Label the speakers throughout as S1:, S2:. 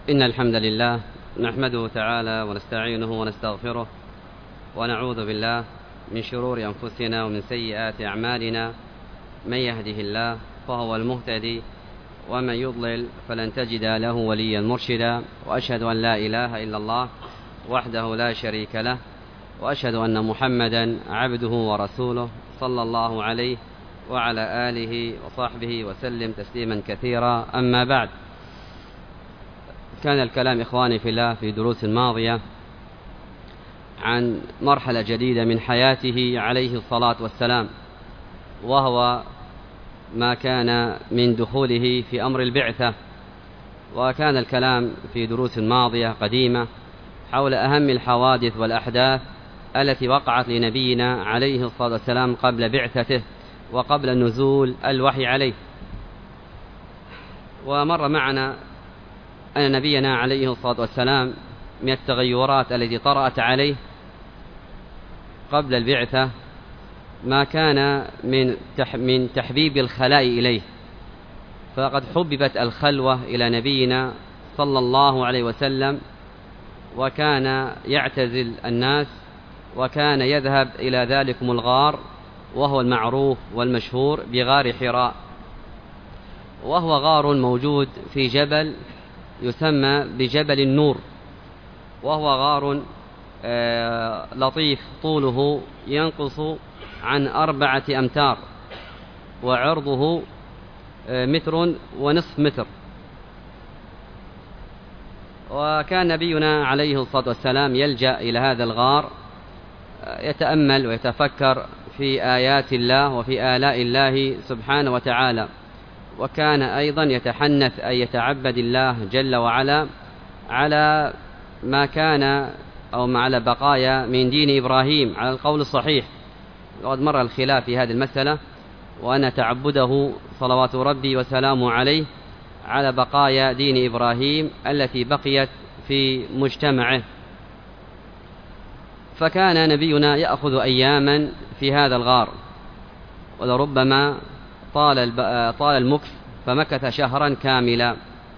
S1: إن الحمد لله نحمده تعالى ونستعينه ونستغفره ونعوذ بالله من شرور أنفسنا ومن سيئات أعمالنا. من يهده الله فهو المهتدي ومن يضلل فلن تجد له وليا مرشدا. وأشهد أن لا إله إلا الله وحده لا شريك له، وأشهد أن محمدا عبده ورسوله صلى الله عليه وعلى آله وصحبه وسلم تسليما كثيرا. أما بعد، كان الكلام إخواني في الله في دروس ماضية عن مرحلة جديدة من حياته عليه الصلاة والسلام، وهو ما كان من دخوله في أمر البعثة. وكان الكلام في دروس ماضية قديمة حول أهم الحوادث والأحداث التي وقعت لنبينا عليه الصلاة والسلام قبل بعثته وقبل نزول الوحي عليه. ومر معنا أن نبينا عليه الصلاة والسلام من التغيرات التي طرأت عليه قبل البعثة ما كان من تحبيب الخلاء إليه، فقد حببت الخلوة إلى نبينا صلى الله عليه وسلم، وكان يعتزل الناس، وكان يذهب إلى ذلكم الغار وهو المعروف والمشهور بغار حراء، وهو غار موجود في جبل يسمى بجبل النور، وهو غار لطيف طوله ينقص عن 4 أمتار، وعرضه 1.5 متر. وكان نبينا عليه الصلاة والسلام يلجأ إلى هذا الغار يتأمل ويتفكر في آيات الله وفي آلاء الله سبحانه وتعالى، وكان أيضا يتحنث أي يتعبد الله جل وعلا على ما كان أو على بقايا من دين إبراهيم على القول الصحيح. وقد مر الخلاف في هذه المسألة، وأن تعبده صلوات ربي وسلامه عليه على بقايا دين إبراهيم التي بقيت في مجتمعه. فكان نبينا يأخذ أياما في هذا الغار، ولربما طال المكث فمكث شهرا كاملا.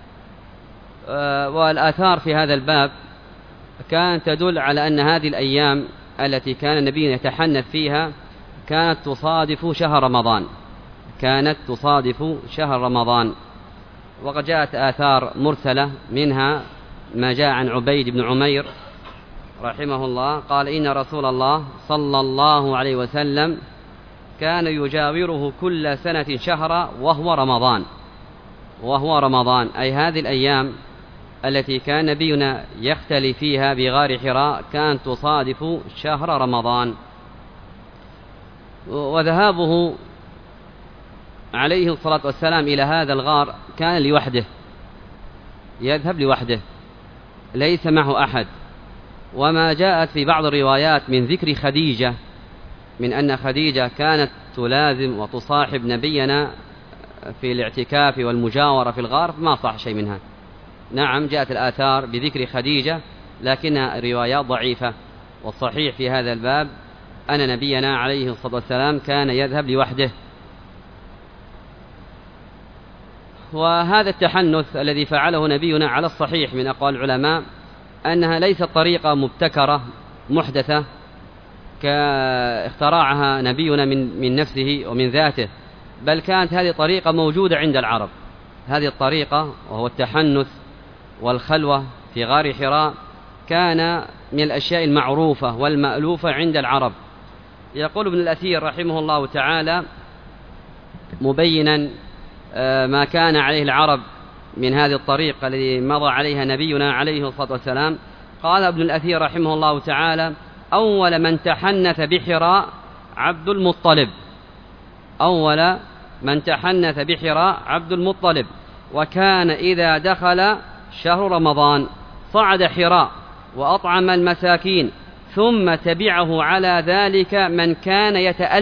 S1: والآثار في هذا الباب كانت تدل على أن هذه الأيام التي كان نبينا يتحنث فيها كانت تصادف شهر رمضان. وقد جاءت آثار مرسلة، منها ما جاء عن عبيد بن عمير رحمه الله قال: إن رسول الله صلى الله عليه وسلم كان يجاوره كل سنة شهرا وهو رمضان، أي هذه الأيام التي كان نبينا يختلي فيها بغار حراء كانت تصادف شهر رمضان. وذهابه عليه الصلاة والسلام إلى هذا الغار كان لوحده، يذهب لوحده ليس معه أحد. وما جاءت في بعض الروايات من ذكر خديجة، من أن خديجة كانت تلازم وتصاحب نبينا في الاعتكاف والمجاورة في الغار، ما صح شيء منها. نعم، جاءت الآثار بذكر خديجة لكنها روايات ضعيفة، والصحيح في هذا الباب أن نبينا عليه الصلاة والسلام كان يذهب لوحده. وهذا التحنث الذي فعله نبينا على الصحيح من أقوال العلماء أنها ليست طريقة مبتكرة محدثة اختراعها نبينا من نفسه ومن ذاته، بل كانت هذه طريقة موجودة عند العرب. هذه الطريقة وهو التحنث والخلوة في غار حراء كان من الأشياء المعروفة والمألوفة عند العرب. يقول ابن الأثير رحمه الله تعالى مبينا ما كان عليه العرب من هذه الطريقة التي مضى عليها نبينا عليه الصلاة والسلام. قال ابن الأثير رحمه الله تعالى: أول من تحنث بحراء عبد المطلب، وكان إذا دخل شهر رمضان صعد حراء وأطعم المساكين، ثم تبعه على ذلك من كان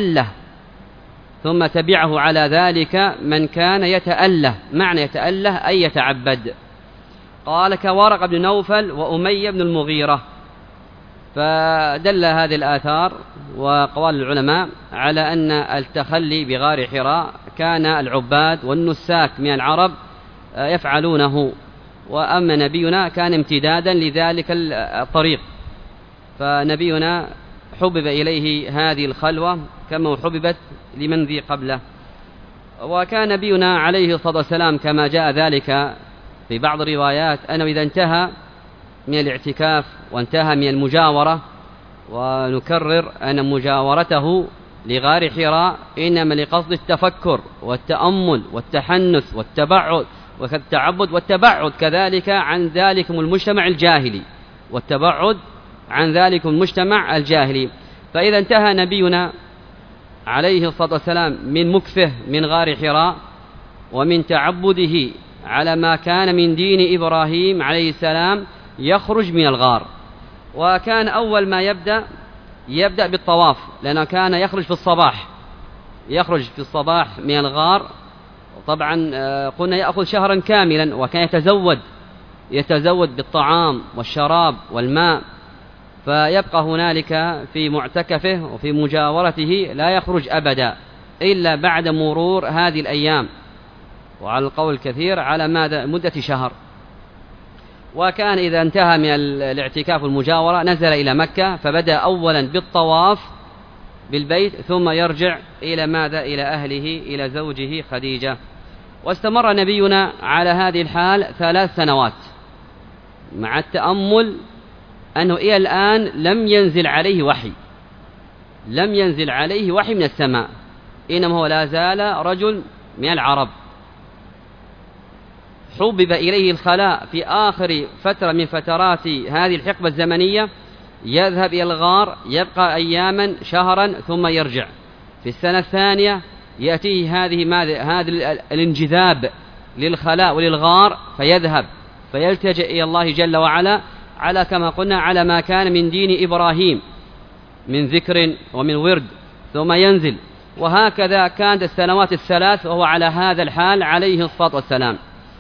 S1: يتأله. معنى يتأله أي يتعبد. قال: كورق بن نوفل وأمية بن المغيرة. فدل هذه الآثار وأقوال العلماء على أن التخلي بغار حراء كان العباد والنساك من العرب يفعلونه، وأما نبينا كان امتدادا لذلك الطريق، فنبينا حبب إليه هذه الخلوة كما حببت لمن ذي قبله. وكان نبينا عليه الصلاة والسلام كما جاء ذلك في بعض الروايات أنه إذا انتهى من الاعتكاف وانتهى من المجاورة، ونكرر أن مجاورته لغار حراء إنما لقصد التفكر والتأمل والتحنث والتعبد والتبعد كذلك عن ذلكم المجتمع الجاهلي، والتبعد عن ذلكم المجتمع الجاهلي. فإذا انتهى نبينا عليه الصلاة والسلام من مكثه من غار حراء ومن تعبده على ما كان من دين إبراهيم عليه السلام، يخرج من الغار. وكان أول ما يبدأ بالطواف، لأنه كان يخرج في الصباح من الغار. طبعا قلنا يأخذ شهرا كاملا، وكان يتزود بالطعام والشراب والماء، فيبقى هنالك في معتكفه وفي مجاورته لا يخرج أبدا إلا بعد مرور هذه الأيام، وعلى القول الكثير على مدة شهر. وكان إذا انتهى من الاعتكاف والمجاورة نزل إلى مكة، فبدأ أولا بالطواف بالبيت، ثم يرجع إلى أهله، إلى زوجه خديجة. واستمر نبينا على هذه الحال 3 سنوات، مع التأمل أنه إلى الآن لم ينزل عليه وحي من السماء، إنما هو لا زال رجل من العرب. حبب إليه الخلاء في آخر فترة من فترات هذه الحقبة الزمنية، يذهب إلى الغار، يبقى أياما شهرا ثم يرجع. في السنة الثانية يأتيه هذا الانجذاب للخلاء وللغار، فيذهب فيلتجئ إلى الله جل وعلا على كما قلنا على ما كان من دين إبراهيم من ذكر ومن ورد، ثم ينزل. وهكذا كانت السنوات ال3 وهو على هذا الحال عليه الصلاة والسلام.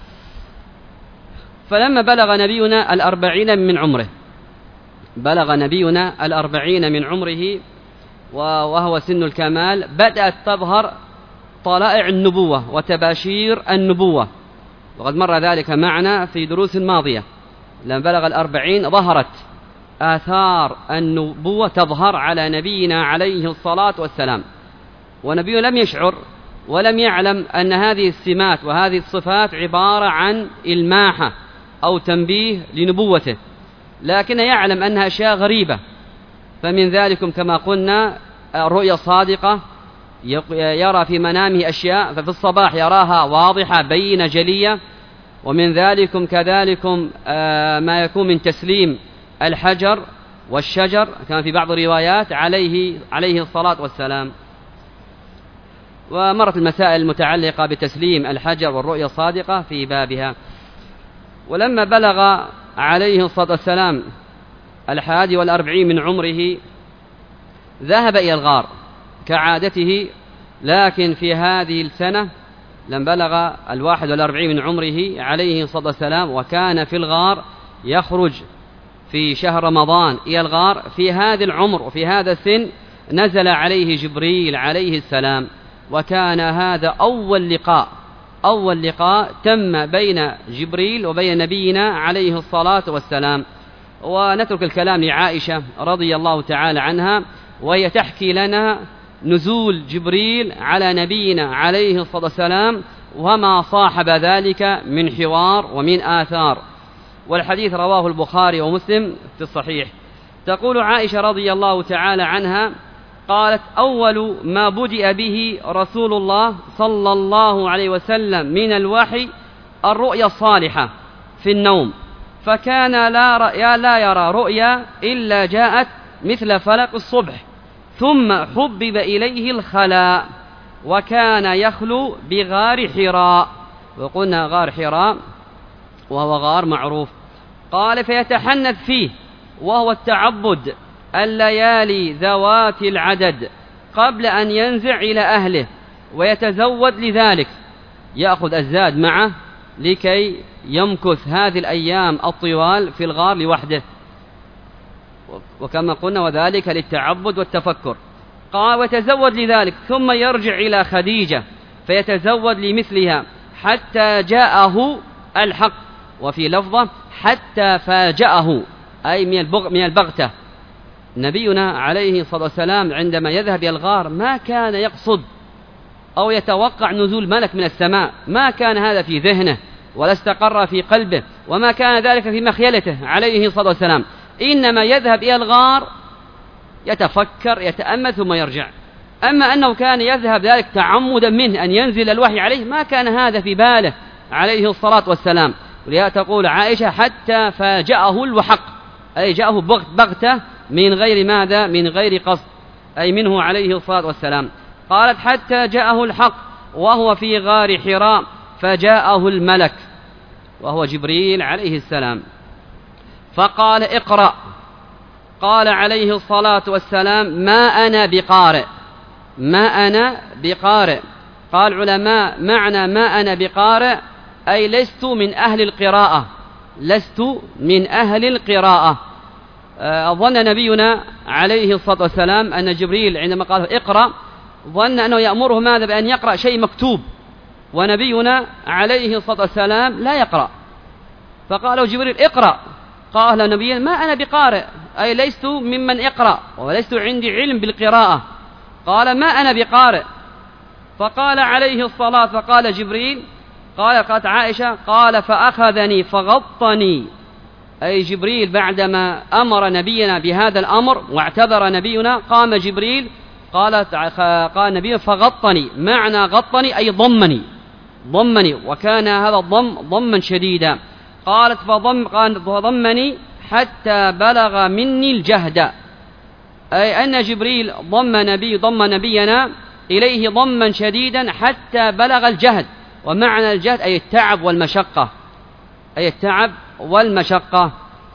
S1: فلما بلغ نبينا 40 من عمره وهو سن الكمال، بدأت تظهر طلائع النبوة وتباشير النبوة، وقد مر ذلك معنا في دروس ماضية. لما بلغ 40 ظهرت آثار النبوة تظهر على نبينا عليه الصلاة والسلام، ونبيه لم يشعر ولم يعلم أن هذه السمات وهذه الصفات عبارة عن إلماحة أو تنبيه لنبوته، لكن يعلم أنها أشياء غريبة. فمن ذلكم كما قلنا الرؤيا الصادقة، يرى في منامه أشياء ففي الصباح يراها واضحة بينة جلية. ومن ذلكم كذلكم ما يكون من تسليم الحجر والشجر، كان في بعض الروايات عليه الصلاة والسلام. ومرت المسائل المتعلقة بتسليم الحجر والرؤيا الصادقة في بابها. ولما بلغ عليه الصلاة والسلام 41 من عمره ذهب إلى الغار كعادته، لكن في هذه السنة لما بلغ 41 من عمره عليه الصلاة والسلام وكان في الغار، يخرج في شهر رمضان إلى الغار، في هذا العمر وفي هذا السن نزل عليه جبريل عليه السلام، وكان هذا أول لقاء تم بين جبريل وبين نبينا عليه الصلاة والسلام. ونترك الكلام لعائشة رضي الله تعالى عنها، وهي تحكي لنا نزول جبريل على نبينا عليه الصلاة والسلام وما صاحب ذلك من حوار ومن آثار. والحديث رواه البخاري ومسلم في الصحيح. تقول عائشة رضي الله تعالى عنها قالت: أول ما بدأ به رسول الله صلى الله عليه وسلم من الوحي الرؤيا الصالحة في النوم، فكان لا يرى رؤيا إلا جاءت مثل فلق الصبح، ثم حبب إليه الخلاء، وكان يخلو بغار حراء. وقلنا غار حراء وهو غار معروف. قال: فيتحنث فيه، وهو التعبد الليالي ذوات العدد قبل أن ينزع إلى أهله، ويتزود لذلك، يأخذ الزاد معه لكي يمكث هذه الأيام الطوال في الغار لوحده، وكما قلنا وذلك للتعبد والتفكر. قال: ويتزود لذلك ثم يرجع إلى خديجة فيتزود لمثلها حتى جاءه الحق، وفي لفظة حتى فاجأه، أي من البغتة. نبينا عليه الصلاة والسلام عندما يذهب إلى الغار ما كان يقصد أو يتوقع نزول ملك من السماء، ما كان هذا في ذهنه ولا استقر في قلبه، وما كان ذلك في مخيلته عليه الصلاة والسلام، إنما يذهب إلى الغار يتفكر يتأمل ثم يرجع. أما أنه كان يذهب ذلك تعمدا منه أن ينزل الوحي عليه، ما كان هذا في باله عليه الصلاة والسلام. ولهذا تقول عائشة حتى فاجأه الوحق، أي جاءه بغتة من غير ماذا؟ من غير قصد، أي منه عليه الصلاة والسلام. قالت حتى جاءه الحق وهو في غار حراء فجاءه الملك وهو جبريل عليه السلام فقال اقرأ. قال عليه الصلاة والسلام ما أنا بقارئ، ما أنا بقارئ. قال علماء معنى ما أنا بقارئ أي لست من أهل القراءة، لست من أهل القراءة. ظن نبينا عليه الصلاة والسلام أن جبريل عندما قال اقرأ ظن أنه يأمره ماذا؟ بأن يقرأ شيء مكتوب، ونبينا عليه الصلاة والسلام لا يقرأ. فقال جبريل اقرأ، قال نبينا ما أنا بقارئ، أي لست ممن يقرأ ولست عندي علم بالقراءة. قال ما أنا بقارئ. فقال عليه الصلاة فقال جبريل قالت عائشة قال فأخذني فغطني، أي جبريل بعدما أمر نبينا بهذا الأمر واعتذر نبينا قام جبريل قال نبينا فغطني، معنى غطني أي ضمني، وكان هذا الضم ضما شديدا. قالت فضمني حتى بلغ مني الجهد، أي أن جبريل ضم نبينا إليه ضما شديدا حتى بلغ الجهد. ومعنى الجهد أي التعب والمشقة، أي التعب والمشقة.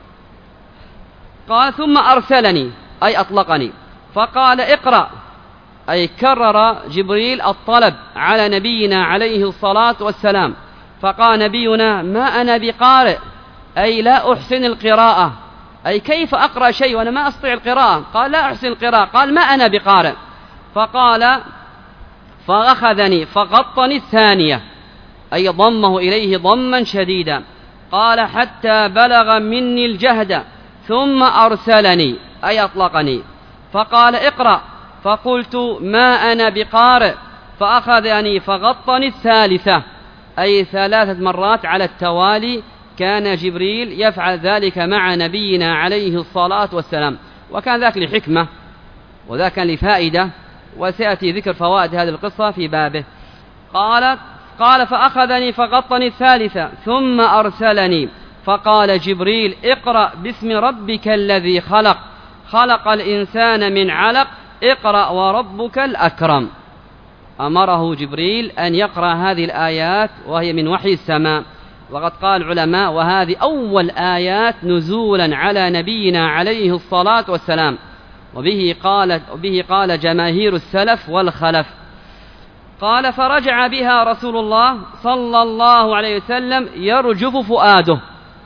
S1: قال ثم أرسلني أي أطلقني فقال اقرأ، أي كرر جبريل الطلب على نبينا عليه الصلاة والسلام. فقال نبينا ما أنا بقارئ، أي لا أحسن القراءة، أي كيف أقرأ شيء وأنا ما أستطيع القراءة؟ قال لا أحسن القراءة. قال ما أنا بقارئ. فقال فأخذني فغطني الثانية، أي ضمه إليه ضما شديدا. قال حتى بلغ مني الجهد ثم أرسلني أي أطلقني فقال اقرأ. فقلت ما أنا بقارئ. فأخذني فغطني الثالثة، أي 3 مرات على التوالي كان جبريل يفعل ذلك مع نبينا عليه الصلاة والسلام، وكان ذاك لحكمة وذاك لفائدة، وسيأتي ذكر فوائد هذه القصة في بابه. قال فأخذني فغطني الثالثة ثم أرسلني فقال جبريل اقرأ باسم ربك الذي خلق، خلق الإنسان من علق، اقرأ وربك الأكرم. أمره جبريل أن يقرأ هذه الآيات وهي من وحي السماء. وقد قال العلماء وهذه أول آيات نزولا على نبينا عليه الصلاة والسلام، وبه قال جماهير السلف والخلف. قال فرجع بها رسول الله صلى الله عليه وسلم يرجف فؤاده،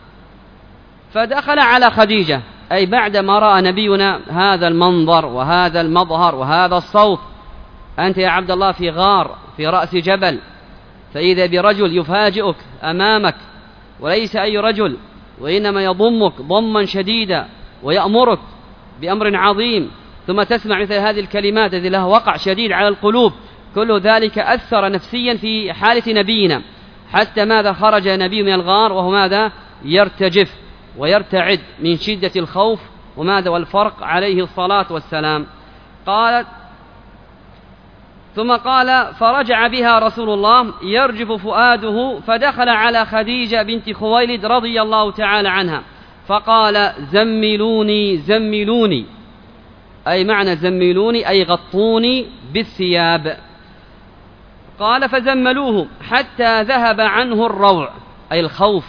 S1: فدخل على خديجة، أي بعدما رأى نبينا هذا المنظر وهذا المظهر وهذا الصوت. أنت يا عبد الله في غار في رأس جبل، فإذا برجل يفاجئك أمامك، وليس أي رجل، وإنما يضمك ضما شديدا ويأمرك بأمر عظيم، ثم تسمع مثل هذه الكلمات التي لها وقع شديد على القلوب. كل ذلك أثر نفسيا في حالة نبينا، حتى ماذا خرج نبي من الغار وهو ماذا يرتجف ويرتعد من شدة الخوف وماذا والفرق عليه الصلاة والسلام. ثم قال فرجع بها رسول الله يرجف فؤاده، فدخل على خديجة بنت خويلد رضي الله تعالى عنها فقال زملوني، أي معنى زملوني أي غطوني بالثياب. قال فزملوه حتى ذهب عنه الروع أي الخوف.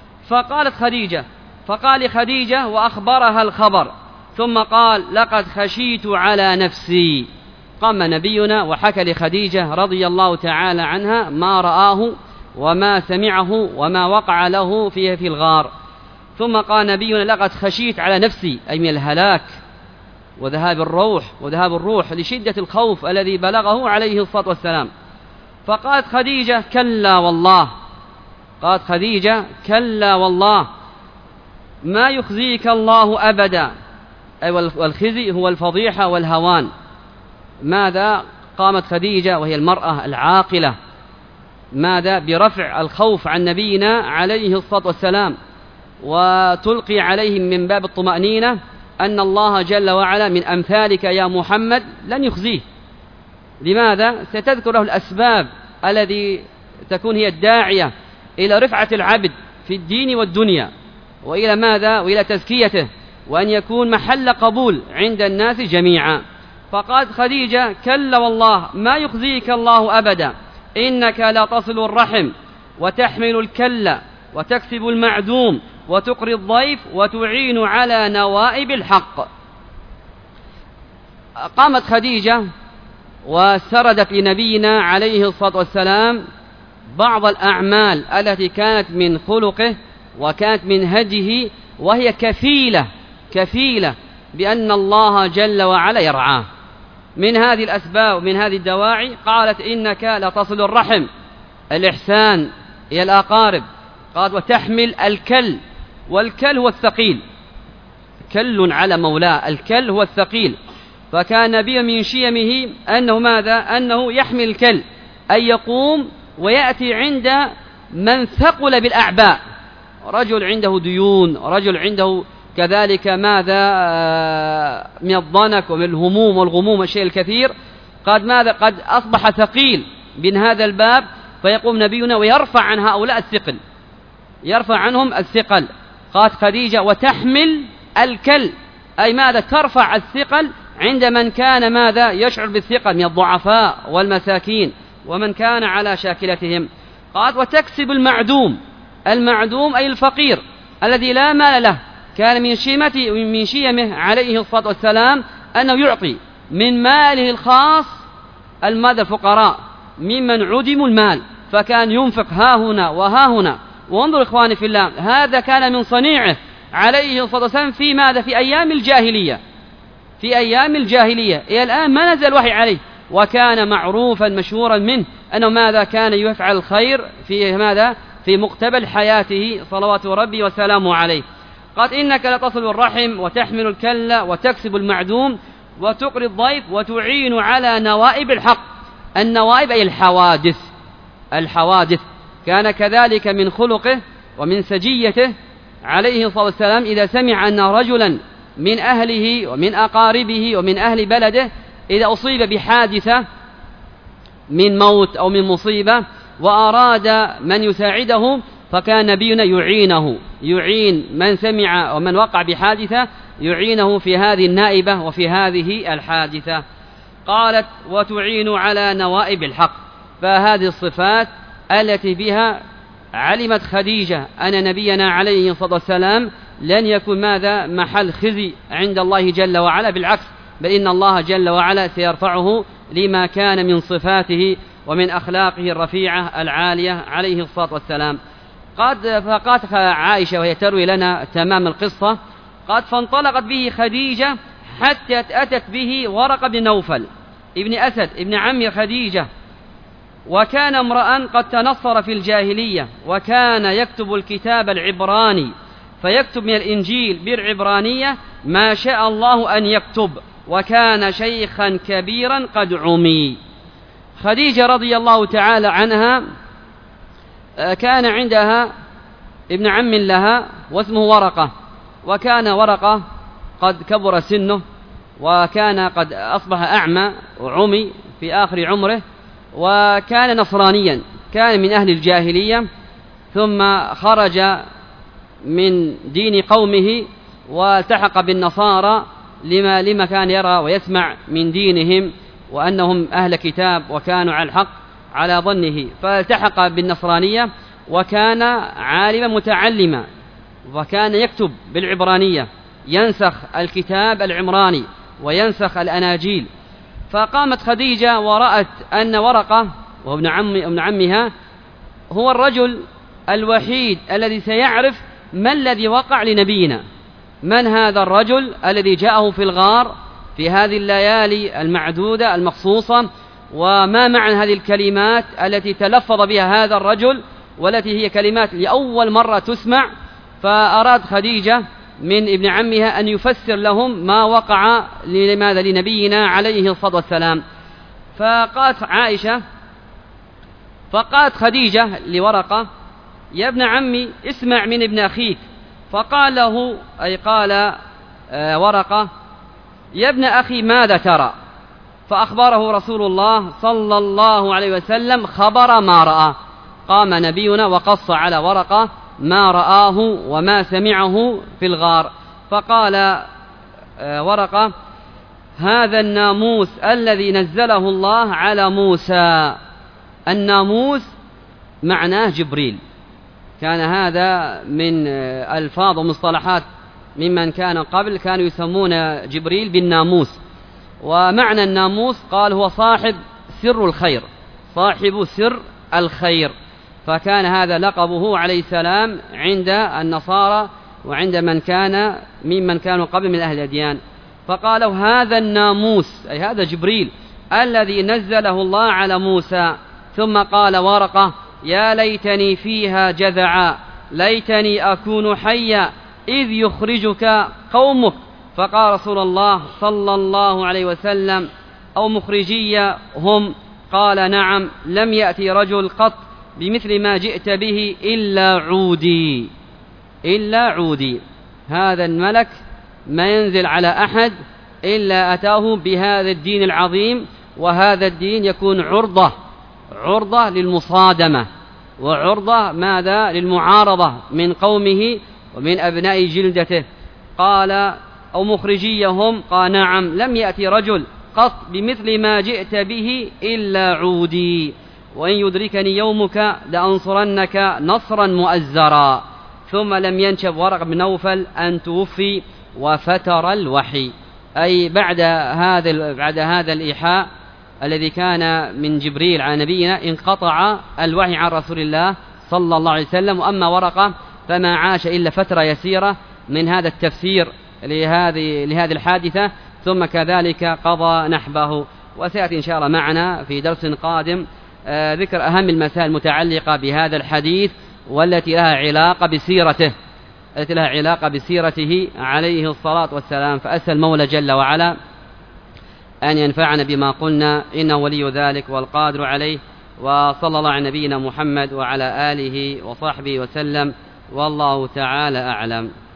S1: فقال خديجة وأخبرها الخبر، ثم قال لقد خشيت على نفسي. قام نبينا وحكى لخديجة رضي الله تعالى عنها ما رآه وما سمعه وما وقع له في الغار. ثم قال نبينا لقد خشيت على نفسي، أي من الهلاك وذهاب الروح لشدة الخوف الذي بلغه عليه الصلاة والسلام. فقالت خديجة كلا والله، قالت خديجة: كلا والله ما يخزيك الله أبدا، أي والخزي هو الفضيحة والهوان. ماذا قامت خديجة وهي المرأة العاقلة ماذا برفع الخوف عن نبينا عليه الصلاة والسلام، وتلقي عليهم من باب الطمأنينة أن الله جل وعلا من أمثالك يا محمد لن يخزيه. لماذا؟ ستذكر له الأسباب الذي تكون هي الداعية إلى رفعة العبد في الدين والدنيا، وإلى ماذا؟ وإلى تزكيته، وأن يكون محل قبول عند الناس جميعا. فقالت خديجة: كلا والله ما يخزيك الله أبدا، إنك لا تصل الرحم وتحمل الكل وتكسب المعدوم وتقري الضيف وتعين على نوائب الحق. قامت خديجة وسردت لنبينا عليه الصلاة والسلام بعض الأعمال التي كانت من خلقه وكانت من هديه، وهي كفيلة بأن الله جل وعلا يرعاه. من هذه الأسباب ومن هذه الدواعي قالت: إنك لتصل الرحم، الإحسان إلى الأقارب. قالت: وتحمل الكل، والكل هو الثقيل، كل على مولاه، الكل هو الثقيل. فكان النبي من شيمه أنه ماذا؟ أنه يحمل الكل، أي يقوم ويأتي عند من ثقل بالأعباء، رجل عنده ديون، رجل عنده كذلك ماذا من الضنك ومن الهموم والغموم الشيء الكثير، قد ماذا؟ قد أصبح ثقيل من هذا الباب، فيقوم نبينا ويرفع عن هؤلاء الثقل، يرفع عنهم الثقل. قالت خديجة: وتحمل الكل، أي ماذا؟ ترفع الثقل عند من كان ماذا؟ يشعر بالثقل من الضعفاء والمساكين ومن كان على شاكلتهم. قالت: وتكسب المعدوم، المعدوم أي الفقير الذي لا مال له. كان من شيمه عليه الصلاة والسلام أنه يعطي من ماله الخاص المال الفقراء ممن عدموا المال، فكان ينفق ها هنا وها هنا. وانظر إخواني في الله، هذا كان من صنيعه عليه الصلاة والسلام في ماذا؟ في أيام الجاهلية، في أيام الجاهلية. إلى الآن ما نزل وحي عليه، وكان معروفا مشهورا منه أنه ماذا؟ كان يفعل الخير في ماذا؟ في مقتبل حياته صلوات ربي وسلامه عليه. قالت: إنك لتصل الرحم وتحمل الكل وتكسب المعدوم وتقري الضيف وتعين على نوائب الحق. النوائب أي الحوادث. كان كذلك من خلقه ومن سجيته عليه الصلاة والسلام إذا سمع أن رجلا من أهله ومن أقاربه ومن أهل بلده إذا أصيب بحادثة من موت أو من مصيبة وأراد من يساعده، فكان نبينا يعين من سمع ومن وقع بحادثة، يعينه في هذه النائبة وفي هذه الحادثة. قالت: وتعين على نوائب الحق. فهذه الصفات التي بها علمت خديجة أن نبينا عليه الصلاة والسلام لن يكون ماذا؟ محل خزي عند الله جل وعلا، بالعكس، بل إن الله جل وعلا سيرفعه لما كان من صفاته ومن أخلاقه الرفيعة العالية عليه الصلاة والسلام. فقالت عائشة وهي تروي لنا تمام القصة، قد فانطلقت به خديجة حتى أتت به ورقة بن نوفل ابن أسد ابن عم خديجة، وكان امرأ قد تنصر في الجاهلية، وكان يكتب الكتاب العبراني، فيكتب من الإنجيل بالعبرانية ما شاء الله أن يكتب، وكان شيخا كبيرا قد عمي. خديجة رضي الله تعالى عنها كان عندها ابن عم لها واسمه ورقة، وكان ورقة قد كبر سنه، وكان قد أصبح أعمى وعمي في آخر عمره، وكان نصرانيا، كان من أهل الجاهلية، ثم خرج من دين قومه والتحق بالنصارى لما كان يرى ويسمع من دينهم وأنهم أهل كتاب وكانوا على الحق على ظنه، فالتحق بالنصرانية وكان عالما متعلما، وكان يكتب بالعبرانية، ينسخ الكتاب العمراني وينسخ الأناجيل. فقامت خديجة ورأت أن ورقة وابن عمها هو الرجل الوحيد الذي سيعرف ما الذي وقع لنبينا، من هذا الرجل الذي جاءه في الغار في هذه الليالي المعدودة المخصوصة، وما معنى هذه الكلمات التي تلفظ بها هذا الرجل والتي هي كلمات لأول مرة تسمع، فأراد خديجة من ابن عمها أن يفسر لهم ما وقع لماذا لنبينا عليه الصلاة والسلام. فقالت خديجة لورقة: يا ابن عمي اسمع من ابن أخيك. فقال له، أي قال ورقة: يا ابن أخي ماذا ترى؟ فأخبره رسول الله صلى الله عليه وسلم خبر ما رأى. قام نبينا وقص على ورقة ما رآه وما سمعه في الغار. فقال ورقة: هذا الناموس الذي نزله الله على موسى. الناموس معناه جبريل، كان هذا من ألفاظ ومصطلحات ممن كان قبل، كانوا يسمون جبريل بالناموس. ومعنى الناموس قال هو صاحب سر الخير، صاحب سر الخير، فكان هذا لقبه عليه السلام عند النصارى وعند ممن كانوا قبل من أهل الأديان. فقالوا هذا الناموس، أي هذا جبريل الذي نزله الله على موسى. ثم قال ورقة: يا ليتني فيها جذعا، ليتني أكون حيا إذ يخرجك قومك. فقال رسول الله صلى الله عليه وسلم: أو مخرجي هم؟ قال: نعم، لم يأتي رجل قط بمثل ما جئت به إلا عودي. هذا الملك ما ينزل على أحد إلا أتاه بهذا الدين العظيم، وهذا الدين يكون عرضة للمصادمة، وعرضة ماذا؟ للمعارضة من قومه ومن أبناء جلدته. قال: أو مخرجيهم؟ قال: نعم، لم يأتي رجل قط بمثل ما جئت به إلا عودي، وإن يدركني يومك لأنصرنك نصرا مؤزرا. ثم لم ينشب ورق بن نوفل أن توفي وفتر الوحي، أي بعد هذا الإيحاء الذي كان من جبريل على نبينا انقطع الوحي عن رسول الله صلى الله عليه وسلم. وأما ورقة فما عاش إلا فترة يسيرة من هذا التفسير لهذه الحادثة، ثم كذلك قضى نحبه. وسيأتي إن شاء الله معنا في درس قادم ذكر أهم المسائل المتعلقة بهذا الحديث والتي لها علاقة بسيرته عليه الصلاة والسلام. فأسأل المولى جل وعلا أن ينفعنا بما قلنا، إنه ولي ذلك والقادر عليه. وصلى الله على نبينا محمد وعلى آله وصحبه وسلم، والله تعالى أعلم.